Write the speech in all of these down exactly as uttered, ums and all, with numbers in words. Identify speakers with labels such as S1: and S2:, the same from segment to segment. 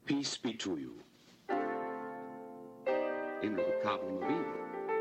S1: Peace be to you. In with the problem of evil.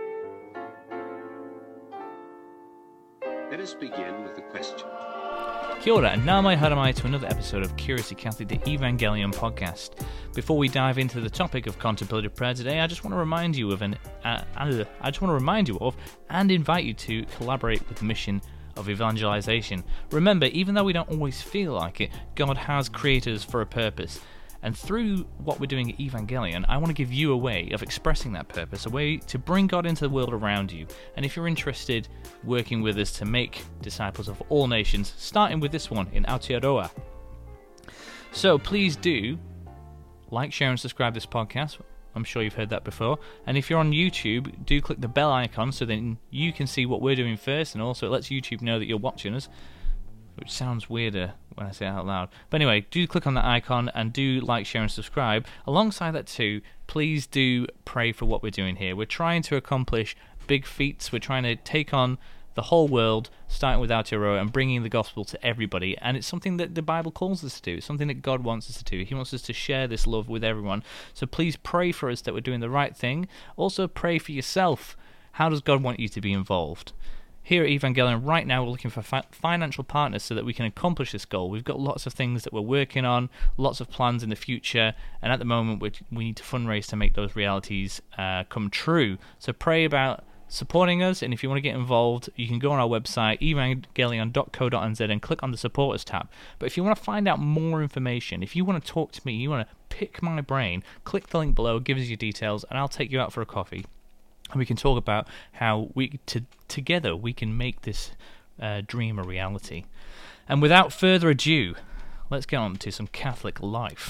S1: Let us begin with the question.
S2: Kia ora, and now mai haramai to another episode of Curiously Catholic, the Evangelion podcast. Before we dive into the topic of contemplative prayer today, I just want to remind you of an uh, uh, I just want to remind you of and invite you to collaborate with the mission of evangelization. Remember, even though we don't always feel like it, God has created us for a purpose. And through what we're doing at Evangelion, I want to give you a way of expressing that purpose, a way to bring God into the world around you. And if you're interested working with us to make disciples of all nations, starting with this one in Aotearoa. So please do like, share and subscribe to this podcast. I'm sure you've heard that before. And if you're on YouTube, do click the bell icon so then you can see what we're doing first, and also it lets YouTube know that you're watching us, which sounds weirder when I say it out loud. But anyway, do click on that icon and do like, share and subscribe. Alongside that too, please do pray for what we're doing here. We're trying to accomplish big feats. We're trying to take on the whole world, starting with Aotearoa and bringing the gospel to everybody. And it's something that the Bible calls us to do. It's something that God wants us to do. He wants us to share this love with everyone. So please pray for us that we're doing the right thing. Also pray for yourself. How does God want you to be involved? Here at Evangelion, right now, we're looking for fi- financial partners so that we can accomplish this goal. We've got lots of things that we're working on, lots of plans in the future, and at the moment, we we need to fundraise to make those realities uh, come true. So pray about supporting us, and if you want to get involved, you can go on our website, evangelion dot co dot n z, and click on the Support Us tab. But if you want to find out more information, if you want to talk to me, you want to pick my brain, click the link below, give us your details, and I'll take you out for a coffee. And we can talk about how we to, together we can make this uh, dream a reality. And without further ado, let's get on to some Catholic life.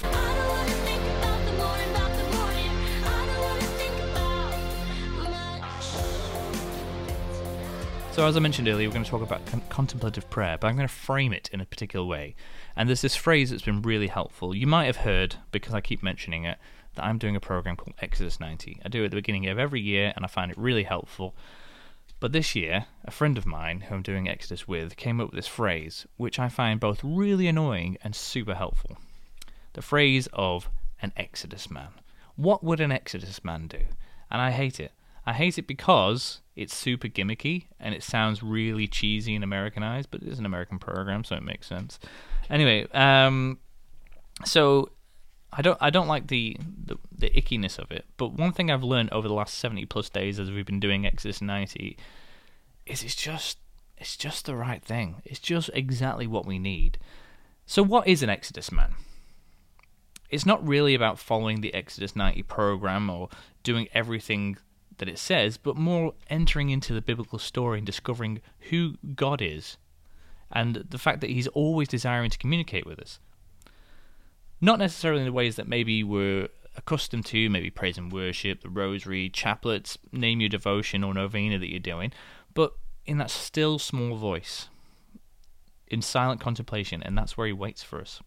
S2: So as I mentioned earlier, we're going to talk about con- contemplative prayer, but I'm going to frame it in a particular way. And there's this phrase that's been really helpful. You might have heard, because I keep mentioning it, that I'm doing a program called Exodus ninety. I do it at the beginning of every year, and I find it really helpful. But this year, a friend of mine who I'm doing Exodus with came up with this phrase, which I find both really annoying and super helpful. The phrase of an Exodus man. What would an Exodus man do? And I hate it. I hate it because it's super gimmicky, and it sounds really cheesy and Americanized, but it is an American program, so it makes sense. Anyway, um, so... I don't I don't like the, the, the ickiness of it, but one thing I've learned over the last seventy plus days as we've been doing Exodus ninety is it's just it's just the right thing. It's just exactly what we need. So what is an Exodus man? It's not really about following the Exodus ninety program or doing everything that it says, but more entering into the biblical story and discovering who God is and the fact that he's always desiring to communicate with us. Not necessarily in the ways that maybe we're accustomed to, maybe praise and worship, the rosary, chaplets, name your devotion or novena that you're doing, but in that still small voice, in silent contemplation, and that's where he waits for us.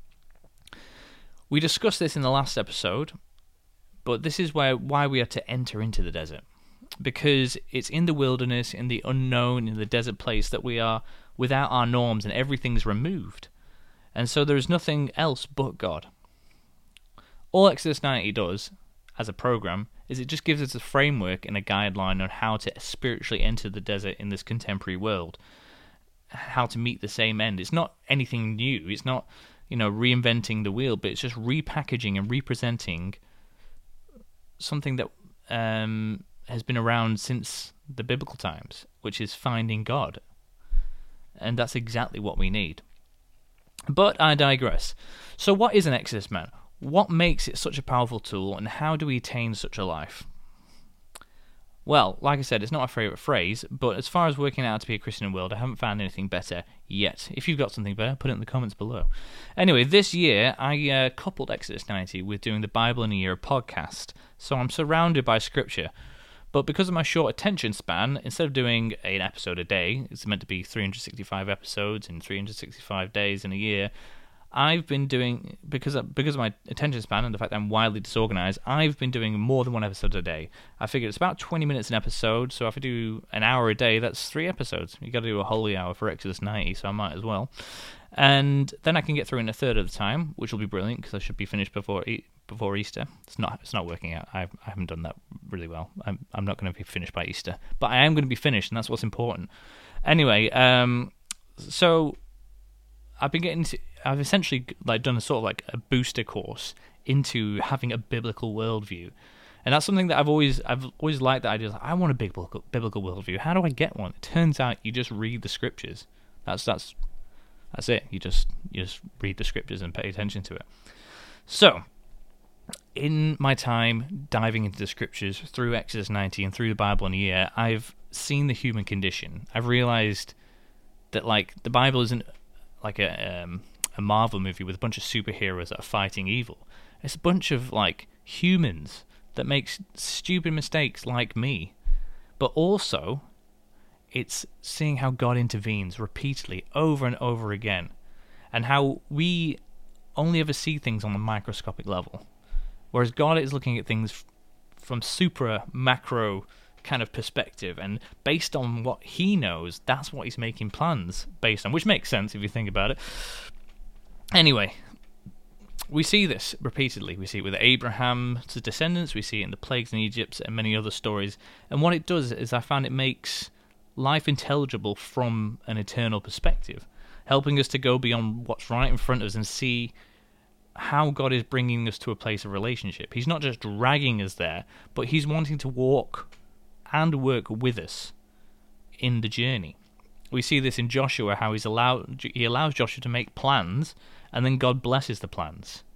S2: We discussed this in the last episode, but this is where why we have to enter into the desert, because it's in the wilderness, in the unknown, in the desert place that we are without our norms and everything's removed. And so there is nothing else but God. All Exodus ninety does, as a program, is it just gives us a framework and a guideline on how to spiritually enter the desert in this contemporary world, how to meet the same end. It's not anything new. It's not, you know, reinventing the wheel, but it's just repackaging and representing something that um, has been around since the biblical times, which is finding God. And that's exactly what we need. But I digress. So what is an Exodus man? What makes it such a powerful tool, and how do we attain such a life? Well, like I said, it's not my favourite phrase, but as far as working out how to be a Christian in the world, I haven't found anything better yet. If you've got something better, put it in the comments below. Anyway, this year, I uh, coupled Exodus ninety with doing the Bible in a Year podcast, so I'm surrounded by scripture. But because of my short attention span, instead of doing an episode a day, it's meant to be three hundred sixty-five episodes in three hundred sixty-five days in a year, I've been doing, because of, because of my attention span and the fact that I'm wildly disorganized, I've been doing more than one episode a day. I figured it's about twenty minutes an episode, so if I do an hour a day, that's three episodes. You got to do a holy hour for Exodus ninety, so I might as well. And then I can get through in a third of the time, which will be brilliant because I should be finished before e- before Easter. It's not it's not working out. I've, I haven't done that really well. I'm I'm not going to be finished by Easter, but I am going to be finished, and that's what's important. Anyway, um, so I've been getting to, I've essentially like done a sort of like a booster course into having a biblical worldview, and that's something that I've always I've always liked. That idea. Like, I want a biblical biblical worldview. How do I get one? It turns out you just read the scriptures. That's that's that's it. You just you just read the scriptures and pay attention to it. So, in my time diving into the scriptures through Exodus ninety and through the Bible in a year, I've seen the human condition. I've realized that like the Bible isn't like a um, a Marvel movie with a bunch of superheroes that are fighting evil. It's a bunch of like humans that make stupid mistakes like me, but also it's seeing how God intervenes repeatedly over and over again, and how we only ever see things on the microscopic level, whereas God is looking at things f- from super macro kind of perspective, and based on what he knows, that's what he's making plans based on, which makes sense if you think about it. Anyway, we see this repeatedly. We see it with Abraham's descendants, we see it in the plagues in Egypt and many other stories, and what it does is I found it makes life intelligible from an eternal perspective, helping us to go beyond what's right in front of us and see how God is bringing us to a place of relationship. He's not just dragging us there, but he's wanting to walk and work with us in the journey. We see this in Joshua, how he's allowed, he allows Joshua to make plans, and then God blesses the plans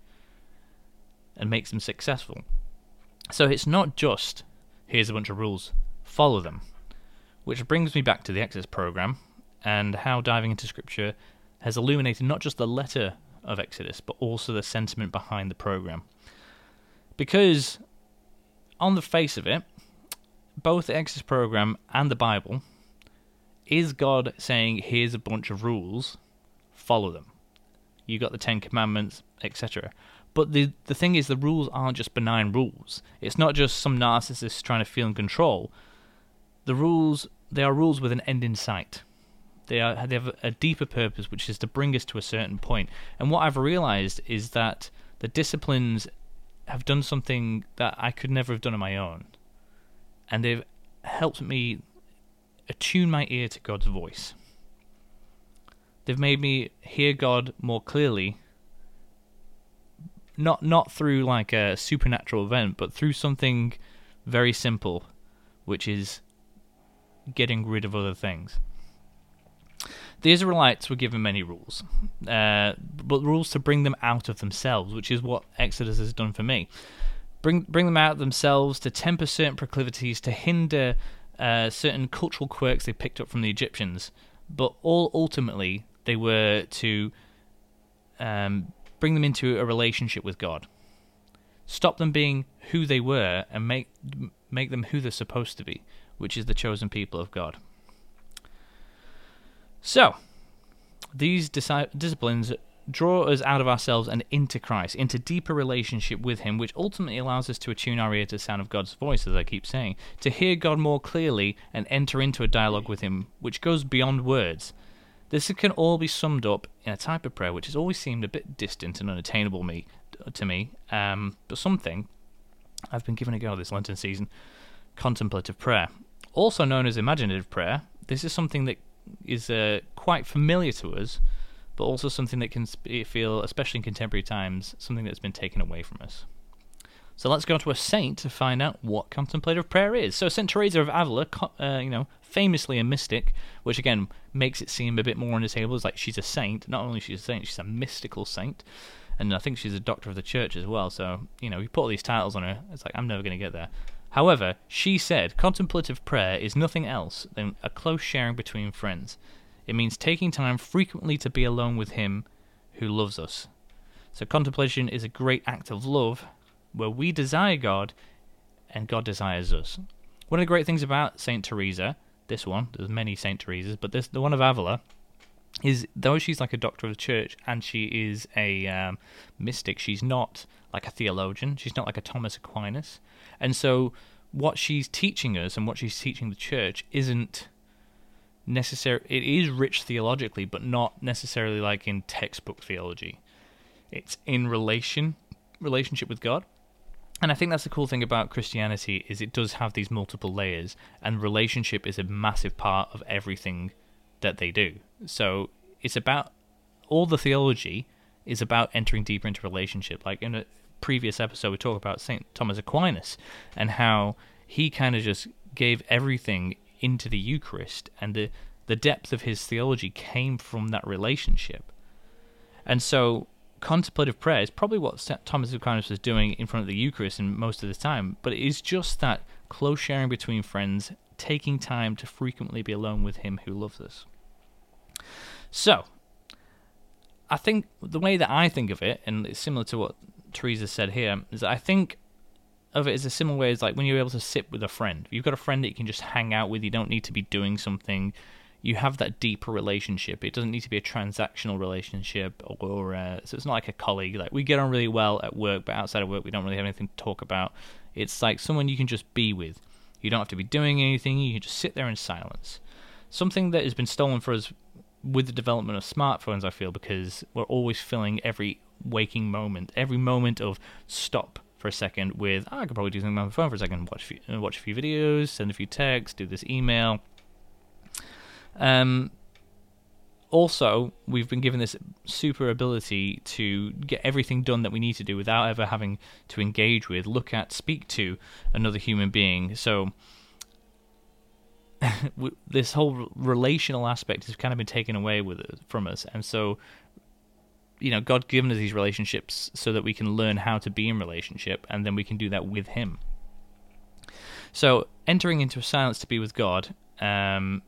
S2: and makes them successful. So it's not just, here's a bunch of rules, follow them. Which brings me back to the Exodus program and how diving into Scripture has illuminated not just the letter of Exodus, but also the sentiment behind the program. Because on the face of it, both the Exodus program and the Bible is God saying, here's a bunch of rules, follow them. You got the Ten Commandments, et cetera. But the the thing is, the rules aren't just benign rules. It's not just some narcissist trying to feel in control. The rules, they are rules with an end in sight. They are they have a deeper purpose, which is to bring us to a certain point. And what I've realized is that the disciplines have done something that I could never have done on my own. And they've helped me attune my ear to God's voice. They've made me hear God more clearly, not not through like a supernatural event, but through something very simple, which is getting rid of other things. The Israelites were given many rules, uh, but rules to bring them out of themselves, which is what Exodus has done for me. Bring bring them out of themselves, to temper certain proclivities, to hinder uh, certain cultural quirks they picked up from the Egyptians, but all ultimately they were to um, bring them into a relationship with God. Stop them being who they were and make make them who they're supposed to be, which is the chosen people of God. So, these disi- disciplines draw us out of ourselves and into Christ, into deeper relationship with Him, which ultimately allows us to attune our ear to the sound of God's voice, as I keep saying, to hear God more clearly and enter into a dialogue with Him, which goes beyond words. This can all be summed up in a type of prayer which has always seemed a bit distant and unattainable me, to me, um, but something I've been given a go this Lenten season: contemplative prayer. Also known as imaginative prayer, this is something that is uh, quite familiar to us, but also something that can sp- feel, especially in contemporary times, something that's been taken away from us. So let's go to a saint to find out what contemplative prayer is. So Saint Teresa of Avila, uh, you know, famously a mystic, which again makes it seem a bit more unattainable. It's like she's a saint. Not only she's a saint, she's a mystical saint, and I think she's a doctor of the church as well. So, you know, you put all these titles on her, it's like, I'm never going to get there. However, she said contemplative prayer is nothing else than a close sharing between friends. It means taking time frequently to be alone with Him who loves us. So contemplation is a great act of love where we desire God and God desires us. One of the great things about Saint Teresa, this one, there's many Saint Teresas, but this the one of Avila, is though she's like a doctor of the church and she is a um, mystic, she's not like a theologian, she's not like a Thomas Aquinas. And so what she's teaching us and what she's teaching the church isn't necessary. It is rich theologically, but not necessarily like in textbook theology. It's in relation relationship with God. And I think that's the cool thing about Christianity, is it does have these multiple layers, and relationship is a massive part of everything that they do. So it's about, all the theology is about entering deeper into relationship. Like in a previous episode, we talked about Saint Thomas Aquinas and how he kind of just gave everything into the Eucharist, and the, the depth of his theology came from that relationship. And so contemplative prayer is probably what Saint Thomas Aquinas was doing in front of the Eucharist in most of the time, but it is just that close sharing between friends, taking time to frequently be alone with him who loves us. So, I think the way that I think of it, and it's similar to what Teresa said here, is that I think of it as a similar way as like when you're able to sit with a friend. If you've got a friend that you can just hang out with, you don't need to be doing something. You have that deeper relationship. It doesn't need to be a transactional relationship, or uh, so it's not like a colleague. Like we get on really well at work, but outside of work we don't really have anything to talk about. It's like someone you can just be with. You don't have to be doing anything. You can just sit there in silence. Something that has been stolen for us with the development of smartphones, I feel, because we're always filling every waking moment, every moment of stop for a second with, oh, I could probably do something on my phone for a second, watch a few, watch a few videos, send a few texts, do this email. Um, also, we've been given this super ability to get everything done that we need to do without ever having to engage with, look at, speak to another human being. So this whole relational aspect has kind of been taken away with it, from us. And so, you know, God given us these relationships so that we can learn how to be in relationship, and then we can do that with him. So entering into a silence to be with God, um,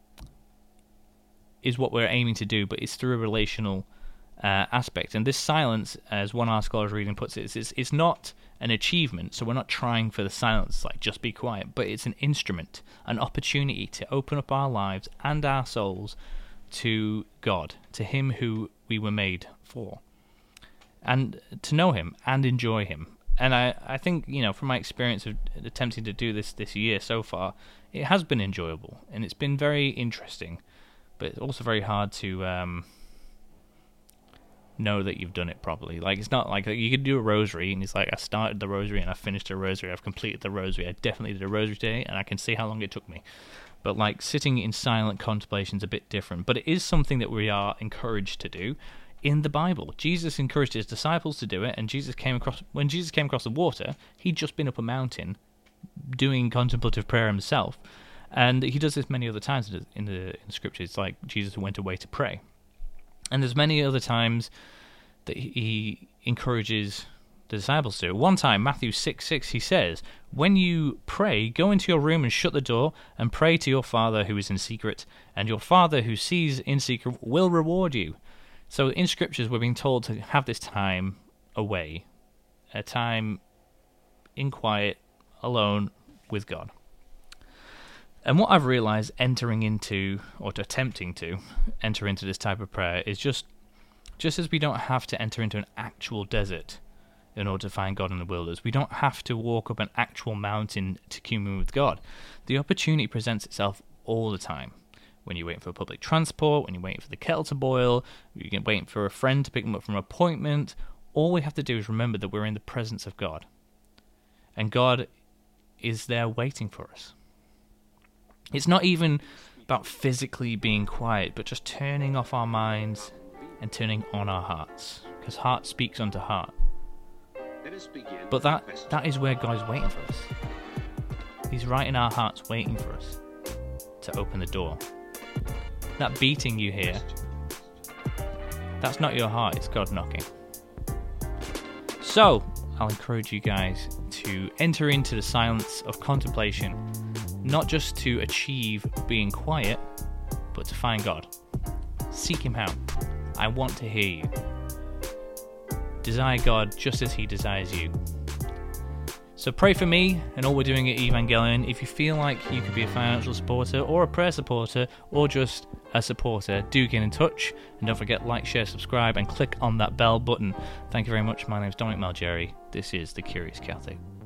S2: is what we're aiming to do, but it's through a relational uh, aspect. And this silence, as one article I was reading puts it, is it's not an achievement. So we're not trying for the silence, like just be quiet, but it's an instrument, an opportunity to open up our lives and our souls to God, to him who we were made for, and to know him and enjoy him. And I, I think, you know, from my experience of attempting to do this this year so far, it has been enjoyable, and it's been very interesting. But it's also very hard to um, know that you've done it properly. Like, it's not like you could do a rosary, and it's like, I started the rosary and I finished the rosary. I've completed the rosary. I definitely did a rosary today, and I can see how long it took me. But like sitting in silent contemplation is a bit different. But it is something that we are encouraged to do in the Bible. Jesus encouraged his disciples to do it, and Jesus came across when Jesus came across the water, he'd just been up a mountain doing contemplative prayer himself. And he does this many other times in the, in the in the scriptures, like Jesus went away to pray. And there's many other times that he encourages the disciples to. One time, Matthew six six, he says, when you pray, go into your room and shut the door and pray to your Father who is in secret, and your Father who sees in secret will reward you. So in scriptures, we're being told to have this time away, a time in quiet, alone with God. And what I've realized entering into, or attempting to enter into this type of prayer, is just just as we don't have to enter into an actual desert in order to find God in the wilderness, we don't have to walk up an actual mountain to commune with God. The opportunity presents itself all the time. When you're waiting for public transport, when you're waiting for the kettle to boil, you're waiting for a friend to pick them up from an appointment, all we have to do is remember that we're in the presence of God. And God is there waiting for us. It's not even about physically being quiet, but just turning off our minds and turning on our hearts, because heart speaks unto heart. But that that is where God is waiting for us. He's right in our hearts waiting for us to open the door. That beating you hear, that's not your heart, it's God knocking. So, I'll encourage you guys to enter into the silence of contemplation, not just to achieve being quiet, but to find God. Seek him out. I want to hear you. Desire God just as he desires you. So pray for me and all we're doing at Evangelion. If you feel like you could be a financial supporter or a prayer supporter or just a supporter, do get in touch. And don't forget, like, share, subscribe, and click on that bell button. Thank you very much. My name is Dominic Malgeri. This is The Curious Catholic.